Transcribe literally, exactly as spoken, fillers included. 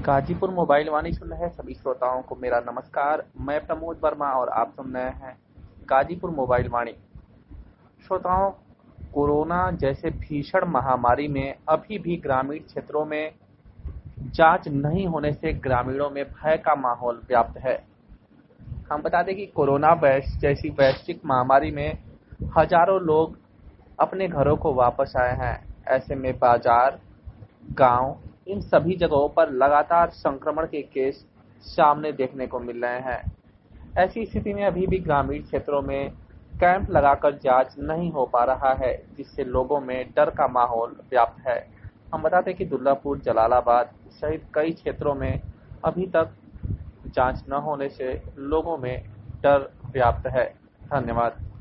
Ghazipur mobile वाणी सुन रहे सभी श्रोताओं को मेरा नमस्कार। मैं प्रमोद वर्मा और आप सुन रहे हैं गाजीपुर मोबाइल वाणी। श्रोताओं, कोरोना जैसे भीषण महामारी में अभी भी ग्रामीण क्षेत्रों में जांच नहीं होने से ग्रामीणों में भय का माहौल व्याप्त है। हम बता दें कि कोरोना वैश जैसी वैश्विक महामारी में हजारों लोग अपने घरों को वापस आए हैं। ऐसे में बाजार, गांव, इन सभी जगहों पर लगातार संक्रमण के केस सामने देखने को मिल रहे हैं। ऐसी स्थिति में अभी भी ग्रामीण क्षेत्रों में कैंप लगाकर जांच नहीं हो पा रहा है, जिससे लोगों में डर का माहौल व्याप्त है। हम बताते हैं कि दुर्गापुर, जलालाबाद सहित कई क्षेत्रों में अभी तक जांच न होने से लोगों में डर व्याप्त है। धन्यवाद।